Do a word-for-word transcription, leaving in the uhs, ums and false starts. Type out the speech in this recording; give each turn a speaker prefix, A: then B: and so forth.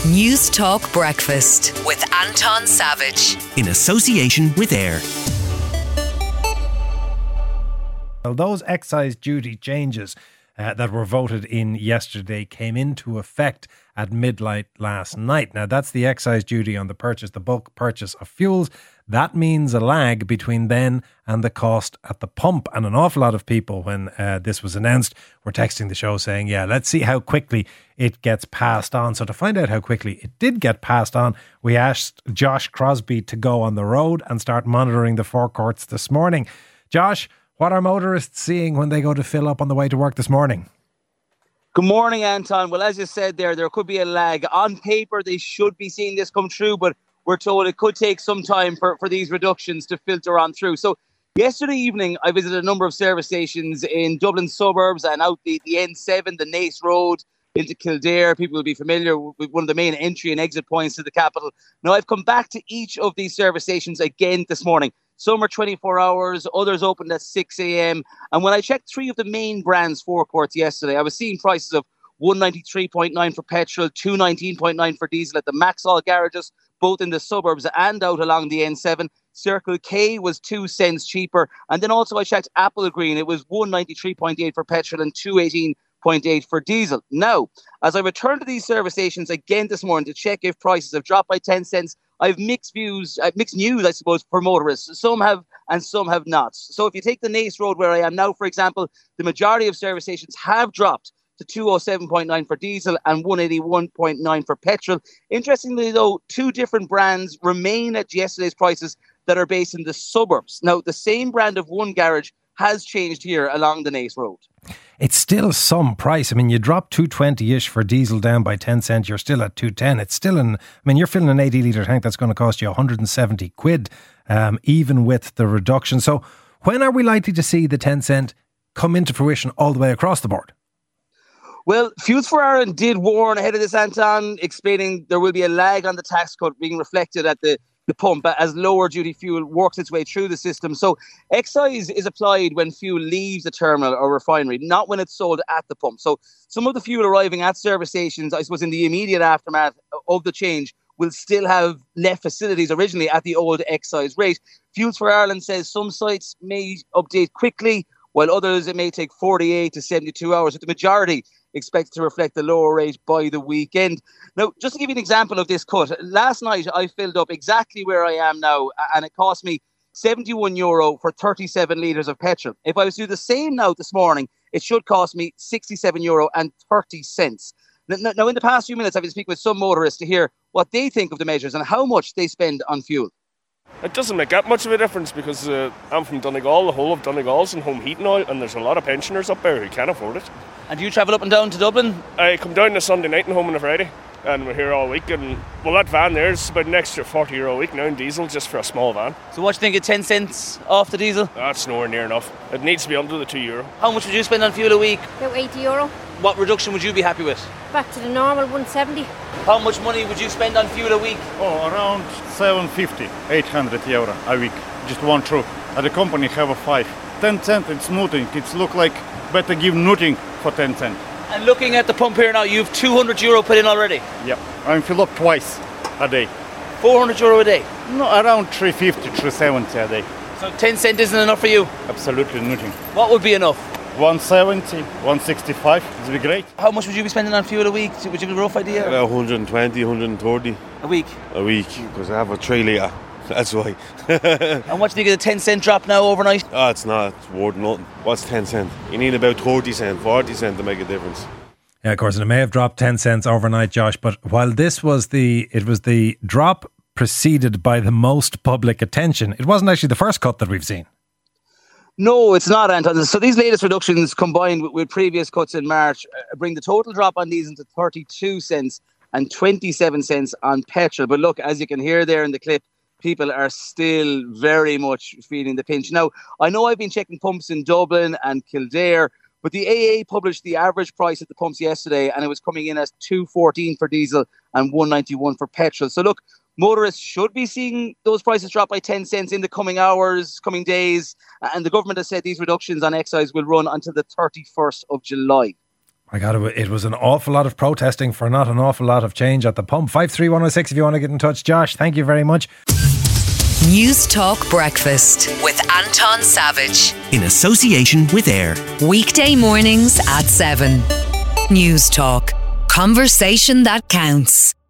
A: News Talk Breakfast with Anton Savage.
B: In association with AIR.
C: Well, those excise duty changes uh, that were voted in yesterday came into effect at midnight last night. Now, that's the excise duty on the purchase, the bulk purchase of fuels. That means a lag between then and the cost at the pump. And an awful lot of people, when uh, this was announced, were texting the show saying, yeah, let's see how quickly it gets passed on. So to find out how quickly it did get passed on, we asked Josh Crosby to go on the road and start monitoring the forecourts this morning. Josh, what are motorists seeing when they go to fill up on the way to work this morning?
D: Good morning, Anton. Well, as you said there, there could be a lag. On paper, they should be seeing this come through, but we're told it could take some time for, for these reductions to filter on through. So yesterday evening, I visited a number of service stations in Dublin suburbs and out the, the N seven, the Naas Road, into Kildare. People will be familiar with one of the main entry and exit points to the capital. Now, I've come back to each of these service stations again this morning. Some are twenty-four hours, others opened at six a.m. And when I checked three of the main brands' forecourts yesterday, I was seeing prices of one ninety-three point nine for petrol, two nineteen point nine for diesel at the Maxall garages, both in the suburbs and out along the N seven. Circle K was two cents cheaper. And then also I checked Apple Green. It was one ninety-three point eight for petrol and two eighteen point eight for diesel. Now, as I return to these service stations again this morning to check if prices have dropped by ten cents, I have mixed views, uh, mixed news, I suppose, for motorists. Some have and some have not. So if you take the Naas Road where I am now, for example, the majority of service stations have dropped to two oh seven point nine for diesel and one eighty-one point nine for petrol. Interestingly, though, two different brands remain at yesterday's prices that are based in the suburbs. Now, the same brand of one garage has changed here along the Naas Road.
C: It's still some price. I mean, you drop two twenty-ish for diesel down by ten cents, you're still at two ten. It's still an, I mean, you're filling an eighty litre tank that's going to cost you one hundred seventy quid, um, even with the reduction. So when are we likely to see the ten cent come into fruition all the way across the board?
D: Well, Fuels for Ireland did warn ahead of this, Anton, explaining there will be a lag on the tax cut being reflected at the the pump as lower duty fuel works its way through the system. So excise is applied when fuel leaves the terminal or refinery, not when it's sold at the pump. So some of the fuel arriving at service stations, I suppose in the immediate aftermath of the change, will still have left facilities originally at the old excise rate. Fuels for Ireland says some sites may update quickly, while others it may take forty-eight to seventy-two hours, with the majority expected to reflect the lower rate by the weekend. Now, just to give you an example of this cut, last night I filled up exactly where I am now, and it cost me seventy-one euro for thirty-seven litres of petrol. If I was to do the same now this morning, it should cost me sixty-seven euro and thirty cents. Now, in the past few minutes, I've been speaking with some motorists to hear what they think of the measures and how much they spend on fuel.
E: It doesn't make that much of a difference because uh, I'm from Donegal, the whole of Donegal's in home heating oil, and there's a lot of pensioners up there who can't afford it.
D: And do you travel up and down to Dublin?
E: I come down on a Sunday night and home on a Friday, and we're here all week. And well, that van there's about an extra forty euro a week now in diesel just for a small van.
D: So what do you think of ten cents off the diesel?
E: That's nowhere near enough. It needs to be under the two euro.
D: How much would you spend on fuel a week?
F: About eighty euro.
D: What reduction would you be happy with?
F: Back to the normal one seventy.
D: How much money would you spend on fuel a week?
G: Oh, around seven fifty, eight hundred euro a week. Just one truck. At the company have a five. ten cent, it's nothing. It's look like better give nothing for ten cent.
D: And looking at the pump here now, you've two hundred euro put in already?
G: Yep. I'm fill up twice a day.
D: four hundred euro a day?
G: No, around three fifty, three seventy a day.
D: So ten cent isn't enough for you?
G: Absolutely nothing.
D: What would be enough?
G: one seventy, one sixty-five, it would be great.
D: How much would you be spending on fuel a week? Would you have a rough idea?
H: About one hundred twenty, one hundred thirty.
D: A week?
H: A week, because I have a three litre, that's why.
D: And what do you think of the ten cent drop now overnight?
H: Oh, it's not, it's worth nothing. What's ten cent? You need about thirty cent, forty cent to make a difference.
C: Yeah, of course, and it may have dropped ten cents overnight, Josh, but while this was the, it was the drop preceded by the most public attention, it wasn't actually the first cut that we've seen.
D: No, it's not, Anton. So these latest reductions combined with, with previous cuts in March uh, bring the total drop on diesel to thirty-two cents and twenty-seven cents on petrol. But look, as you can hear there in the clip, people are still very much feeling the pinch. Now, I know I've been checking pumps in Dublin and Kildare, but the A A published the average price at the pumps yesterday, and it was coming in as two fourteen for diesel and one ninety-one for petrol. So look, motorists should be seeing those prices drop by ten cents in the coming hours, coming days. And the government has said these reductions on excise will run until the thirty-first of July.
C: I got it. It was an awful lot of protesting for not an awful lot of change at the pump. five three one oh six if you want to get in touch. Josh, thank you very much.
A: News Talk Breakfast with Anton Savage.
B: In association with AIR.
A: Weekday mornings at seven. News Talk. Conversation that counts.